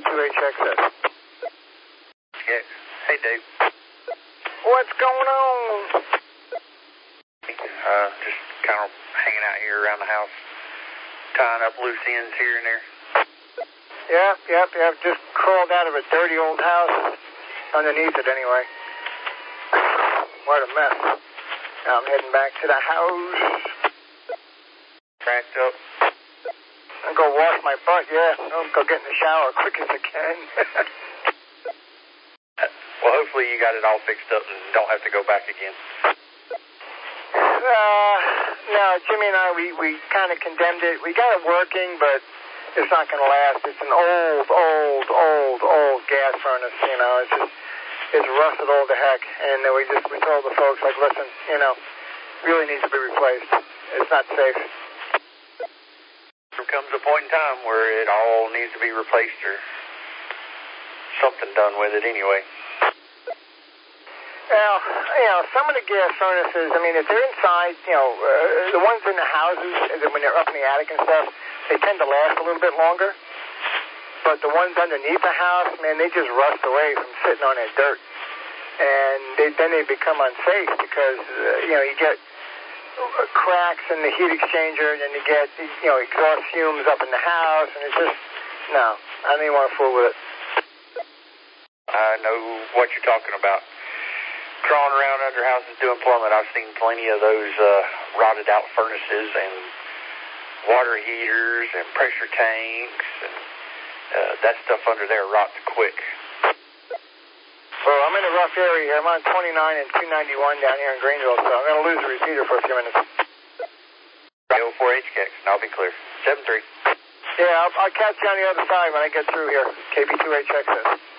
KB2HXS. Yeah. Hey, Dave. What's going on? Just kind of hanging out here around the house, tying up loose ends here and there. Yep. Just crawled out of a dirty old house underneath it anyway. What a mess. Now I'm heading back to the house. Cracked up. I'll go wash my butt, I'll go get in the shower quick as I can. Well, hopefully you got it all fixed up and don't have to go back again. No, Jimmy and I, we kind of condemned it. We got it working, but it's not going to last. It's an old gas furnace, it's rusted all to heck. And we told the folks, like, listen, really needs to be replaced. It's not safe. There comes a point in time where it all needs to be replaced or something done with it anyway. Well, some of the gas furnaces, if they're inside, the ones in the houses, when they're up in the attic and stuff, they tend to last a little bit longer. But the ones underneath the house, man, they just rust away from sitting on that dirt. And then they become unsafe because, you get cracks in the heat exchanger, and then you get, exhaust fumes up in the house, and it's just, no, I don't even want to fool with it. I know what you're talking about. Crawling around under houses doing plumbing, I've seen plenty of those rotted out furnaces and water heaters and pressure tanks, and that stuff under there rots quick. Well, I'm in a rough area here. I'm on 29 and 291 down here in Greenville, so I'm going to lose the repeater for a few minutes. 04HX, and I'll be clear. 73. Yeah, I'll catch you on the other side when I get through here. KB2HXS.